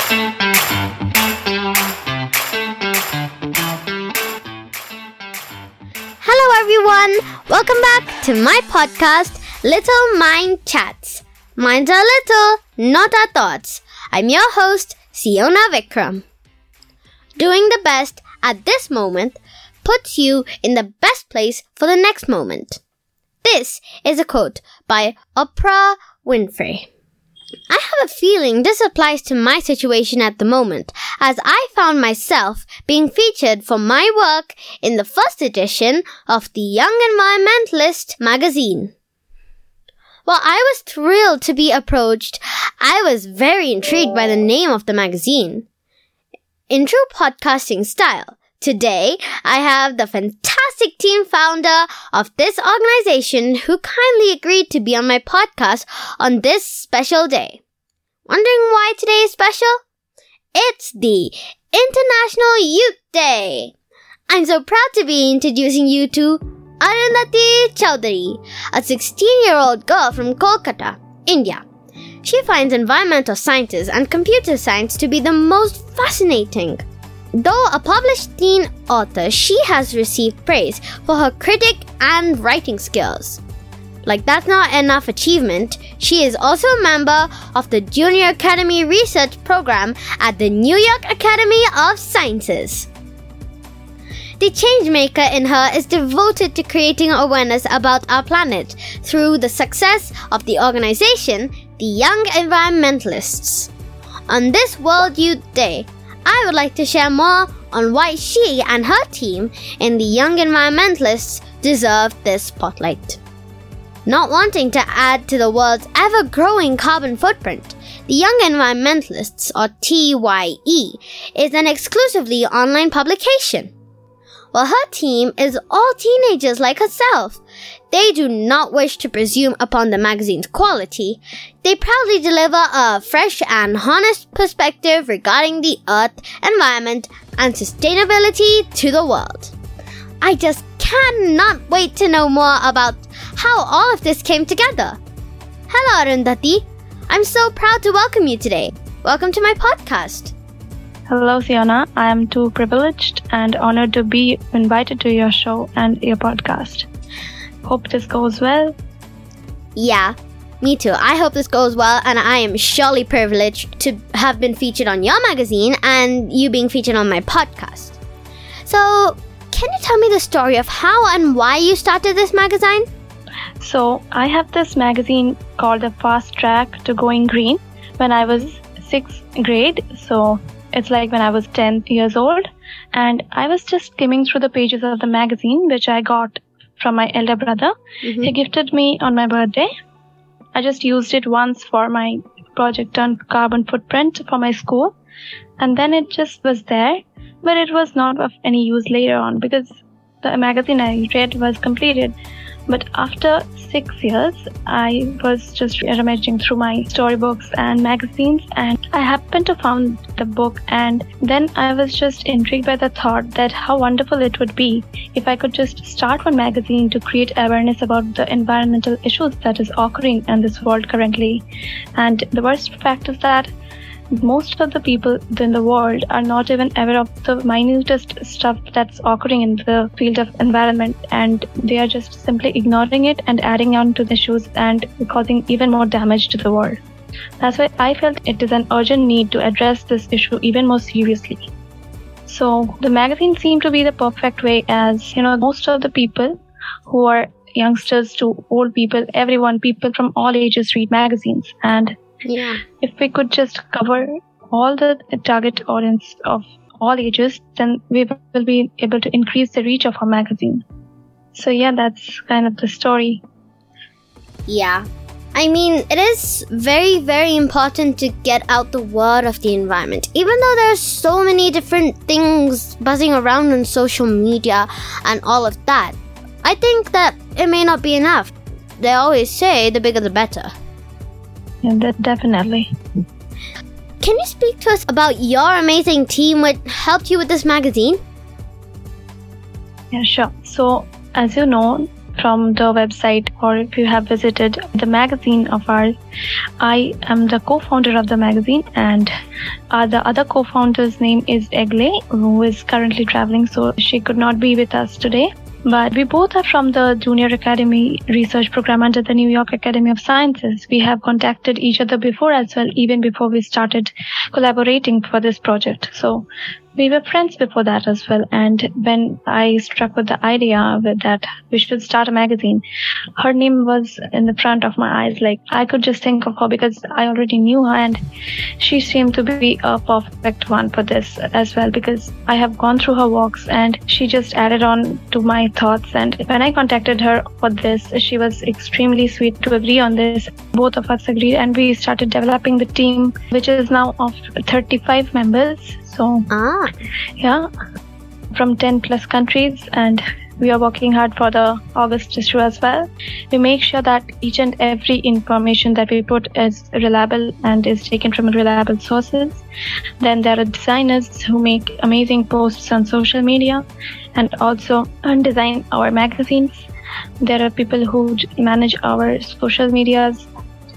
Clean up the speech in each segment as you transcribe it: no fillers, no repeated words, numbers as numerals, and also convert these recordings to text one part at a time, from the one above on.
Hello everyone, welcome back to my podcast, Little Mind Chats. Minds are little, not our thoughts. I'm your host, Siona Vikram. Doing the best at this moment puts you in the best place for the next moment. This is a quote by Oprah Winfrey. I have a feeling this applies to my situation at the moment, as I found myself being featured for my work in the first edition of the Young Environmentalist magazine. While I was thrilled to be approached, I was very intrigued by the name of the magazine. In true podcasting style, today I have the fantastic team founder of this organization who kindly agreed to be on my podcast on this special day. Wondering why today is special? It's the International Youth Day. I'm so proud to be introducing you to Arundhati Chowdhury, a 16-year-old girl from Kolkata, India. She finds environmental sciences and computer science to be the most fascinating. Though a published teen author, she has received praise for her critic and writing skills. Like that's not enough achievement, she is also a member of the Junior Academy Research Program at the New York Academy of Sciences. The changemaker in her is devoted to creating awareness about our planet through the success of the organization, the Young Environmentalists. On this World Youth Day, I would like to share more on why she and her team in the Young Environmentalists deserve this spotlight. Not wanting to add to the world's ever-growing carbon footprint, the Young Environmentalists, or TYE, is an exclusively online publication. While her team is all teenagers like herself, they do not wish to presume upon the magazine's quality. They proudly deliver a fresh and honest perspective regarding the earth, environment, and sustainability to the world. I just cannot wait to know more about how all of this came together. Hello, Arundhati. I'm so proud to welcome you today. Welcome to my podcast. Hello, Siona. I am too privileged and honored to be invited to your show and your podcast. Hope this goes well. Yeah, me too. I hope this goes well, and I am surely privileged to have been featured on your magazine and you being featured on my podcast. So, can you tell me the story of how and why you started this magazine? So, I have this magazine called The Fast Track to Going Green when I was 6th grade. So, it's like when I was 10 years old, and I was just skimming through the pages of the magazine, which I got from my elder brother. Mm-hmm. He gifted me on my birthday. I just used it once for my project on carbon footprint for my school, and then it just was there, but it was not of any use later on because the magazine I read was completed. But after 6 years, I was just rummaging through my storybooks and magazines, and I happened to find the book, and then I was just intrigued by the thought that how wonderful it would be if I could just start one magazine to create awareness about the environmental issues that is occurring in this world currently. And the worst fact is that most of the people in the world are not even aware of the minutest stuff that's occurring in the field of environment, and they are just simply ignoring it and adding on to the issues and causing even more damage to the world. That's why I felt it is an urgent need to address this issue even more seriously. So the magazine seemed to be the perfect way, as most of the people who are youngsters to old people, people from all ages read magazines, and if we could just cover all the target audience of all ages, then we will be able to increase the reach of our magazine. So that's kind of the story. Yeah. I mean, it is very, very important to get out the word of the environment. Even though there's so many different things buzzing around on social media and all of that, I think that it may not be enough. They always say the bigger the better. Yeah, definitely. Can you speak to us about your amazing team which helped you with this magazine? Yeah, sure. So, as you know, from the website, or if you have visited the magazine of ours, I am the co-founder of the magazine, and the other co-founder's name is Egle, who is currently traveling, so she could not be with us today. But we both are from the Junior Academy research program under the New York Academy of Sciences. We have contacted each other before as well, even before we started collaborating for this project. So we were friends before that as well. And when I struck with the idea with that we should start a magazine, her name was in the front of my eyes. Like, I could just think of her because I already knew her, and she seemed to be a perfect one for this as well, because I have gone through her works and she just added on to my thoughts. And when I contacted her for this, she was extremely sweet to agree on this. Both of us agreed, and we started developing the team, which is now of 35 members. So, yeah, from 10 plus countries, and we are working hard for the August issue as well. We make sure that each and every information that we put is reliable and is taken from reliable sources. Then there are designers who make amazing posts on social media and also design our magazines. There are people who manage our social medias.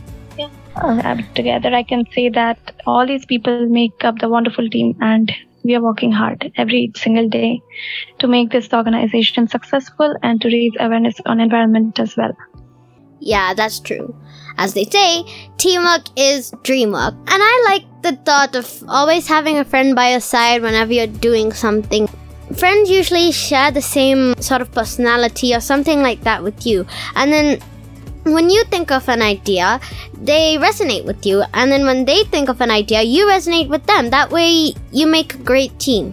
Together, I can say that all these people make up the wonderful team, and we are working hard every single day to make this organization successful and to raise awareness on environment as well. Yeah, that's true. As they say, teamwork is dreamwork. And I like the thought of always having a friend by your side whenever you're doing something. Friends usually share the same sort of personality or something like that with you. And then when you think of an idea, they resonate with you. And then when they think of an idea, you resonate with them. That way, you make a great team.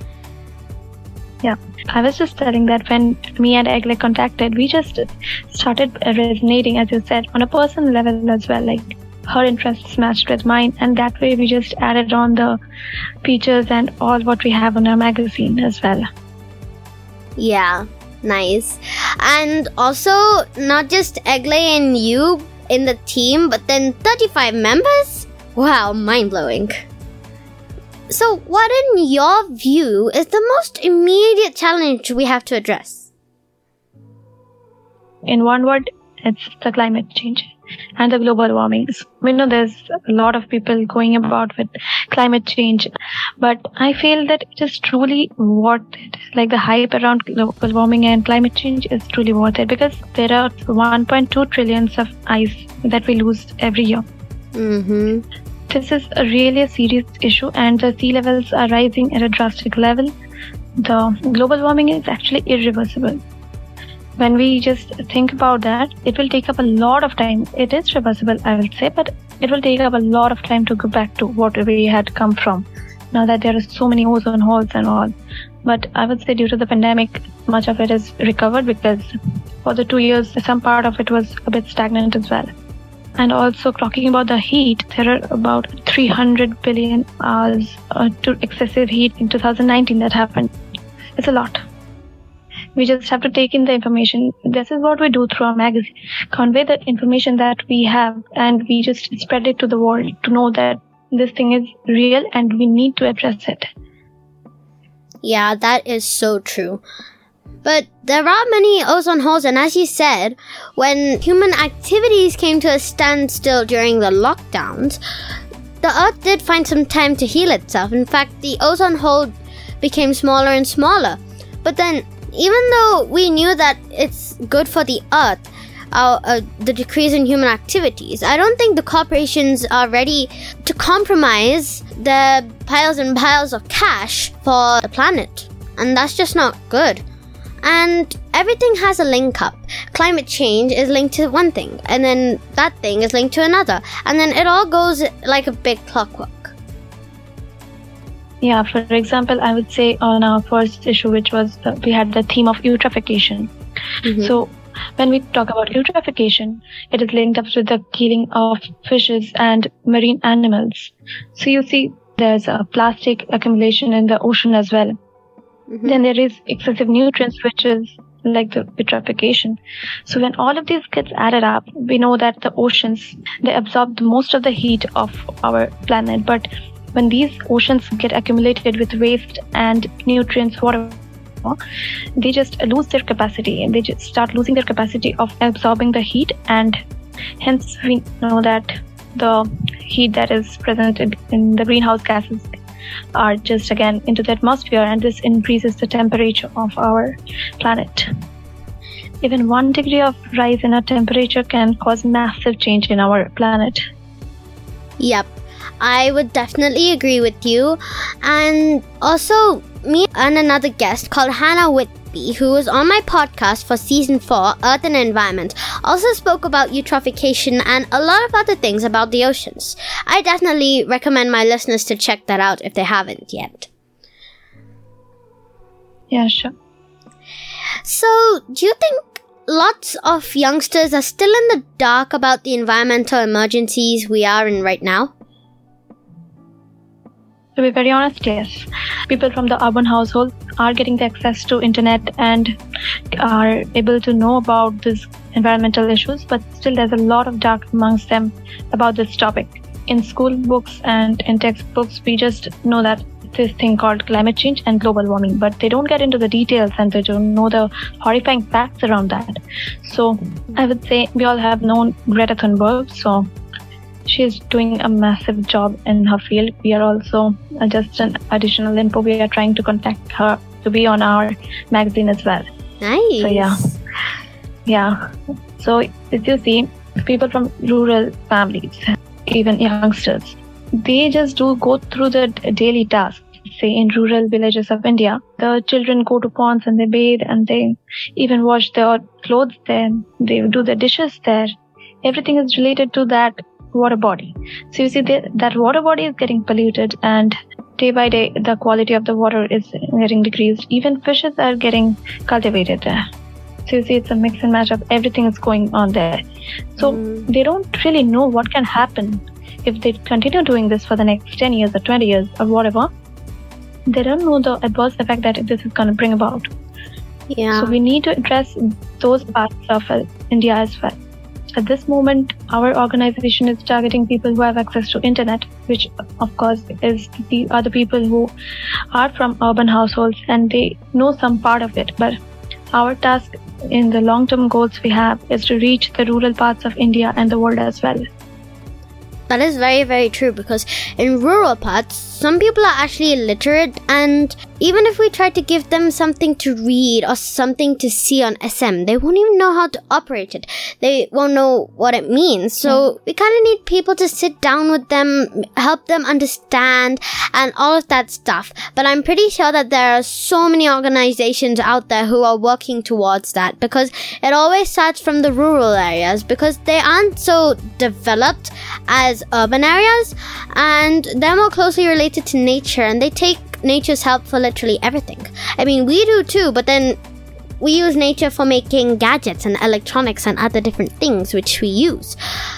Yeah, I was just telling that when me and Egle contacted, we just started resonating, as you said, on a personal level as well. Like, her interests matched with mine, and that way we just added on the features and all what we have on our magazine as well. Yeah. Nice. And also, not just Egle and you in the team, but then 35 members? Wow, mind-blowing. So, what in your view is the most immediate challenge we have to address? In one word, it's the climate change and the global warming. We know there's a lot of people going about with climate change, but I feel that it is truly worth it. Like, the hype around global warming and climate change is truly worth it, because there are 1.2 trillions of ice that we lose every year. This is really a serious issue, and the sea levels are rising at a drastic level. The global warming is actually irreversible. When we just think about that, it will take up a lot of time. It is reversible, I will say, but it will take up a lot of time to go back to what we had come from, now that there are so many ozone holes and all. But I would say due to the pandemic, much of it is recovered, because for the 2 years, some part of it was a bit stagnant as well. And also, talking about the heat, there are about 300 billion hours to excessive heat in 2019 that happened. It's a lot. We just have to take in the information. This is what we do through our magazine. Convey the information that we have, and we just spread it to the world to know that this thing is real and we need to address it. Yeah, that is so true. But there are many ozone holes, and as you said, when human activities came to a standstill during the lockdowns, the Earth did find some time to heal itself. In fact, the ozone hole became smaller and smaller. But then, even though we knew that it's good for the Earth, the decrease in human activities, I don't think the corporations are ready to compromise their piles and piles of cash for the planet. And that's just not good. And everything has a link up. Climate change is linked to one thing, and then that thing is linked to another. And then it all goes like a big clockwork. Yeah, for example, I would say on our first issue, which was, we had the theme of eutrophication. So when we talk about eutrophication, it is linked up with the killing of fishes and marine animals. So you see, there's a plastic accumulation in the ocean as well. Then there is excessive nutrients, which is like the eutrophication. So when all of these gets added up, we know that the oceans, they absorb most of the heat of our planet. But when these oceans get accumulated with waste and nutrients, water, they just lose their capacity, and they just start losing their capacity of absorbing the heat, and hence we know that the heat that is present in the greenhouse gases are just again into the atmosphere, and this increases the temperature of our planet. Even 1 degree of rise in our temperature can cause massive change in our planet. Yep, I would definitely agree with you. And also, me and another guest called Hannah Whitby, who was on my podcast for Season 4, Earth and Environment, also spoke about eutrophication and a lot of other things about the oceans. I definitely recommend my listeners to check that out if they haven't yet. Yeah, sure. So, do you think lots of youngsters are still in the dark about the environmental emergencies we are in right now? To be very honest, yes. People from the urban households are getting the access to internet and are able to know about these environmental issues, but still there's a lot of dark amongst them about this topic. In school books and in textbooks, we just know that this thing called climate change and global warming, but they don't get into the details and they don't know the horrifying facts around that. So I would say we all have known Greta Thunberg, so she's doing a massive job in her field. We are also just an additional info. We are trying to contact her to be on our magazine as well. Nice. So yeah. So as you see, people from rural families, even youngsters, they just do go through the daily tasks. Say in rural villages of India, the children go to ponds and they bathe and they even wash their clothes there. They do the dishes there. Everything is related to that water body. So you see that water body is getting polluted, and day by day the quality of the water is getting decreased. Even fishes are getting cultivated there. So you see it's a mix and match of everything is going on there. So they don't really know what can happen if they continue doing this for the next 10 years or 20 years or whatever. They don't know the adverse effect that this is going to bring about. Yeah. So we need to address those parts of India as well. At this moment, our organization is targeting people who have access to internet, which of course is the other people who are from urban households and they know some part of it. But our task in the long-term goals we have is to reach the rural parts of India and the world as well. That is very, very true, because in rural parts, some people are actually illiterate, and even if we try to give them something to read or something to see on SM, they won't even know how to operate it. They won't know what it means. So we kind of need people to sit down with them, help them understand, and all of that stuff. But I'm pretty sure that there are so many organizations out there who are working towards that, because it always starts from the rural areas, because they aren't so developed as urban areas, and they're more closely related to nature, and they take nature's help for literally everything. I mean, we do too, but then we use nature for making gadgets and electronics and other different things which we use.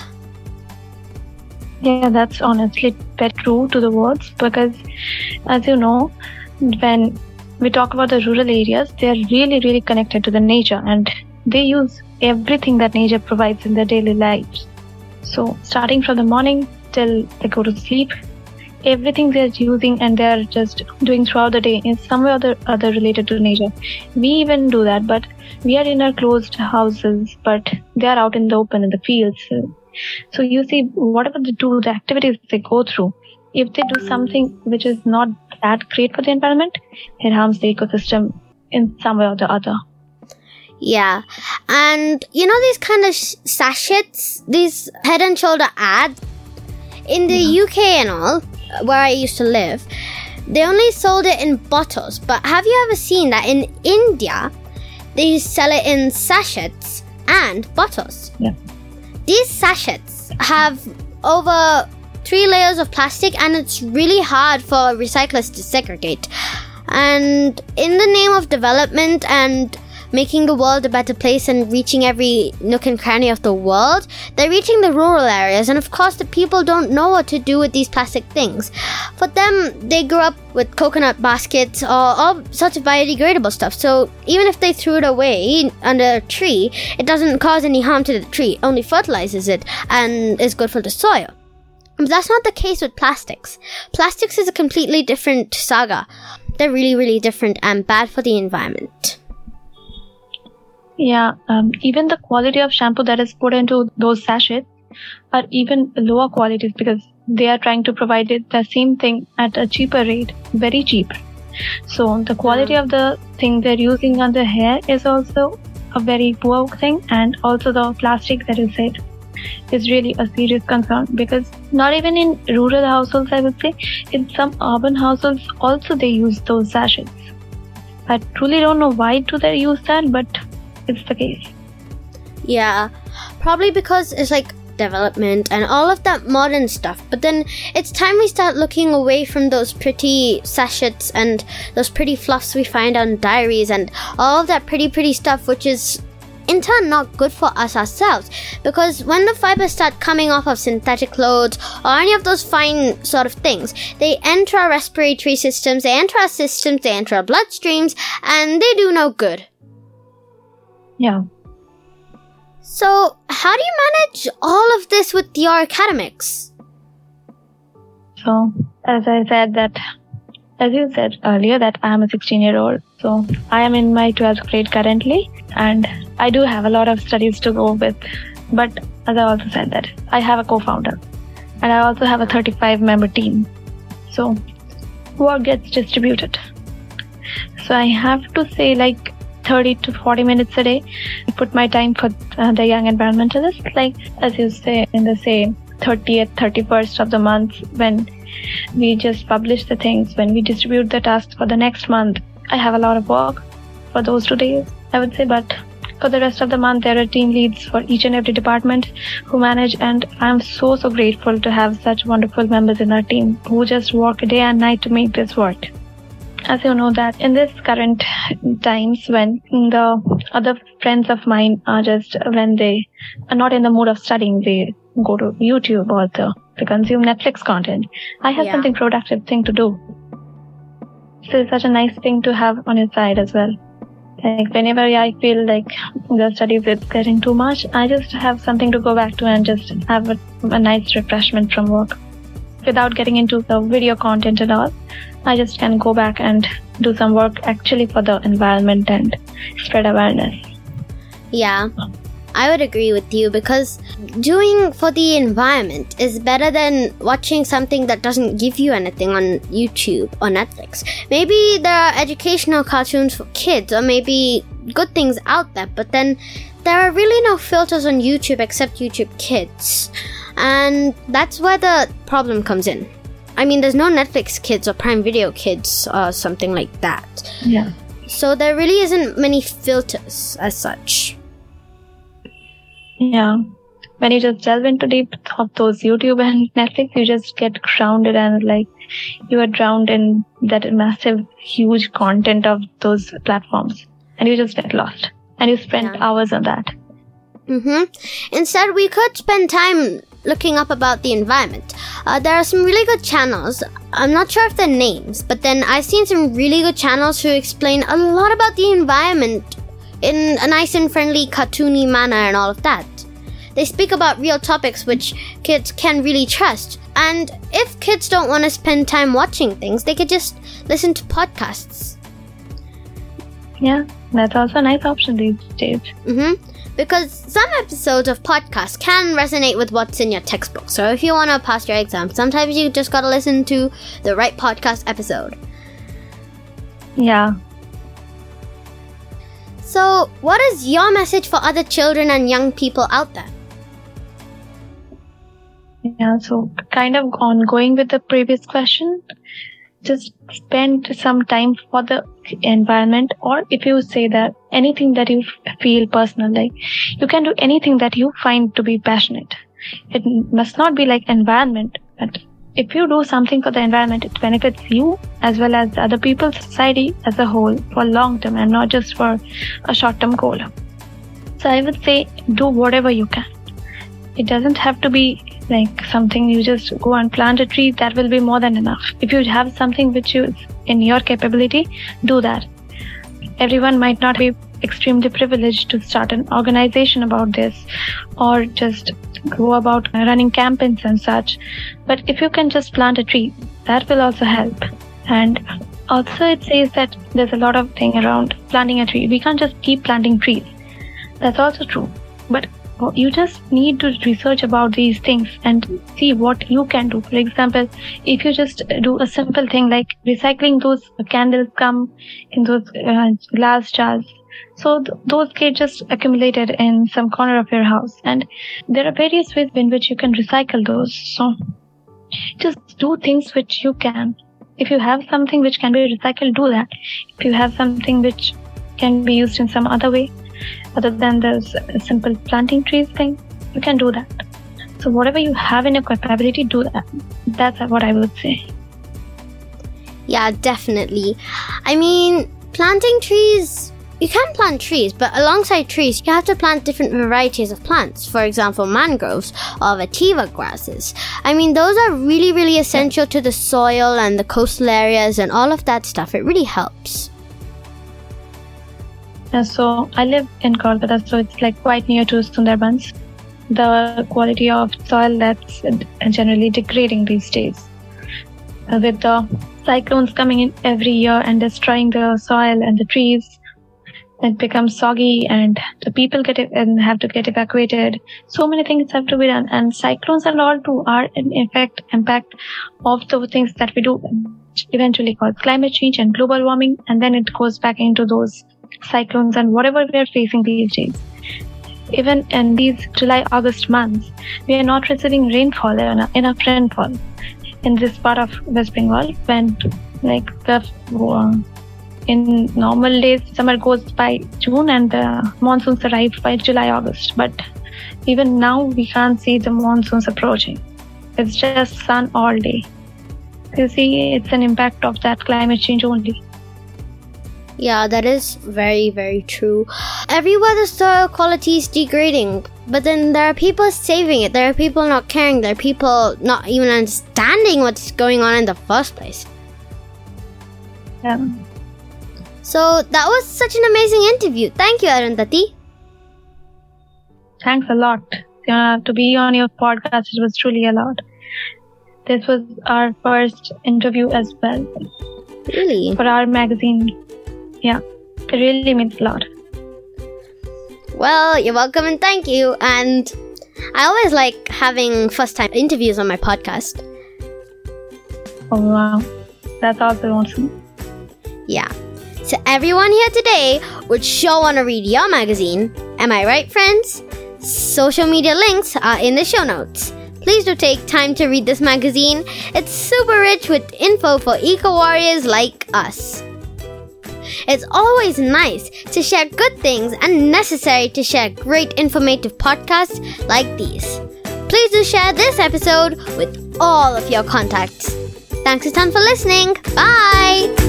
Yeah, that's honestly very true to the words, because as you know, when we talk about the rural areas, they are really, really connected to the nature, and they use everything that nature provides in their daily lives. So starting from the morning till they go to sleep, everything they're using and they're just doing throughout the day is somewhere or other related to nature. We even do that, but we are in our closed houses, but they are out in the open in the fields. So you see, whatever they do, the activities they go through, if they do something which is not that great for the environment, it harms the ecosystem in some way or the other. Yeah, and you know these kind of sachets, these Head and Shoulder ads, in the UK and all, where I used to live, they only sold it in bottles. But have you ever seen that in India, they sell it in sachets and bottles? Yeah. These sachets have over 3 layers of plastic, and it's really hard for recyclers to segregate. And in the name of development and making the world a better place and reaching every nook and cranny of the world, they're reaching the rural areas, and of course the people don't know what to do with these plastic things. For them, they grew up with coconut baskets or all sorts of biodegradable stuff, so even if they threw it away under a tree, it doesn't cause any harm to the tree, it only fertilizes it and is good for the soil. But that's not the case with plastics. Plastics is a completely different saga. they're really, really different and bad for the environment. Yeah, even the quality of shampoo that is put into those sachets are even lower qualities because they are trying to provide it the same thing at a cheaper rate, very cheap. So the quality of the thing they're using on the hair is also a very poor thing, and also the plastic that is said is really a serious concern, because not even in rural households, I would say, in some urban households also they use those sachets. I truly don't know why do they use that, but it's the case. Yeah, probably because it's like development and all of that modern stuff, but then it's time we start looking away from those pretty sachets and those pretty fluffs we find on diaries and all of that pretty stuff, which is in turn not good for us ourselves, because when the fibers start coming off of synthetic clothes or any of those fine sort of things, they enter our respiratory systems, they enter our systems, they enter our bloodstreams, and they do no good. Yeah. So, how do you manage all of this with your academics? So, as you said earlier, that I am a 16-year-old. So, I am in my 12th grade currently, and I do have a lot of studies to go with. But as I also said that, I have a co-founder, and I also have a 35-member team. So, work gets distributed. So, I have to say 30 to 40 minutes a day. I put my time for the young environmentalists, as you say, in the 30th, 31st of the month, when we just publish the things, when we distribute the tasks for the next month. I have a lot of work for those 2 days, I would say, but for the rest of the month, there are team leads for each and every department who manage, and I'm so grateful to have such wonderful members in our team who just work day and night to make this work. As you know that in this current times, when the other friends of mine are just, when they are not in the mood of studying, they go to YouTube or they consume Netflix content. I have something productive thing to do. So it's such a nice thing to have on your side as well. Whenever I feel like the studies is getting too much, I just have something to go back to and just have a nice refreshment from work. Without getting into the video content and all, I just can go back and do some work actually for the environment and spread awareness. Yeah, I would agree with you, because doing for the environment is better than watching something that doesn't give you anything on YouTube or Netflix. Maybe there are educational cartoons for kids, or maybe good things out there, but then there are really no filters on YouTube except YouTube Kids. And that's where the problem comes in. I mean, there's no Netflix Kids or Prime Video Kids or something like that. Yeah. So there really isn't many filters as such. Yeah. When you just delve into deep of those YouTube and Netflix, you just get grounded and you are drowned in that massive, huge content of those platforms. And you just get lost. And you spend hours on that. Instead, we could spend time looking up about the environment. There are some really good channels. I'm not sure if they're names, but then I've seen some really good channels who explain a lot about the environment in a nice and friendly, cartoony manner and all of that. They speak about real topics which kids can really trust. And if kids don't want to spend time watching things, they could just listen to podcasts. Yeah, that's also a nice option these days. Because some episodes of podcasts can resonate with what's in your textbook. So if you want to pass your exam, sometimes you just gotta listen to the right podcast episode. Yeah. So, what is your message for other children and young people out there? Yeah, so kind of ongoing with the previous question, just spend some time for the environment, or if you say that anything that you feel personal, you can do anything that you find to be passionate. It must not be environment, but if you do something for the environment, it benefits you as well as the other people, society as a whole, for long term and not just for a short term goal. So I would say do whatever you can. It doesn't have to be something you just go and plant a tree. That will be more than enough. If you have something which is in your capability, do that. Everyone might not be extremely privileged to start an organization about this or just go about running campaigns and such. But if you can just plant a tree, that will also help. And Also, it says that there's a lot of thing around planting a tree. We can't just keep planting trees. That's also true. But you just need to research about these things and see what you can do. For example, if you just do a simple thing like recycling those candles come in those glass jars. So those get just accumulated in some corner of your house. And there are various ways in which you can recycle those. So just do things which you can. If you have something which can be recycled, do that. If you have something which can be used in some other way, other than the simple planting trees thing, you can do that. So whatever you have in your capability, do that. That's what I would say. Yeah, definitely. I mean, planting trees, you can plant trees, but alongside trees, you have to plant different varieties of plants. For example, mangroves or vetiver grasses. I mean, those are really, really essential to the soil and the coastal areas and all of that stuff. It really helps. So I live in Kolkata, so it's like quite near to Sundarbans. The quality of soil that's generally degrading these days. With the cyclones coming in every year and destroying the soil and the trees, it becomes soggy and the people have to get evacuated. So many things have to be done, and cyclones and all too are in effect impact of the things that we do, which eventually cause climate change and global warming, and then it goes back into those cyclones and whatever we are facing these days. Even in these July-August months, we are not receiving rainfall, enough rainfall in this part of West Bengal, when in normal days, summer goes by June and the monsoons arrive by July-August. But even now, we can't see the monsoons approaching. It's just sun all day. You see, it's an impact of that climate change only. Yeah, that is very, very true. Everywhere the soil quality is degrading, but then there are people saving it. There are people not caring. There are people not even understanding what's going on in the first place. Yeah. So that was such an amazing interview. Thank you, Arundhati. Thanks a lot. To be on your podcast, it was truly a lot. This was our first interview as well. Really? For our magazine. Yeah, it really means a lot. Well, you're welcome and thank you. And I always like having first-time interviews on my podcast. Oh, wow. That's also awesome. Yeah. So everyone here today would sure want to read your magazine. Am I right, friends? Social media links are in the show notes. Please do take time to read this magazine. It's super rich with info for eco-warriors like us. It's always nice to share good things and necessary to share great informative podcasts like these. Please do share this episode with all of your contacts. Thanks a ton for listening. Bye!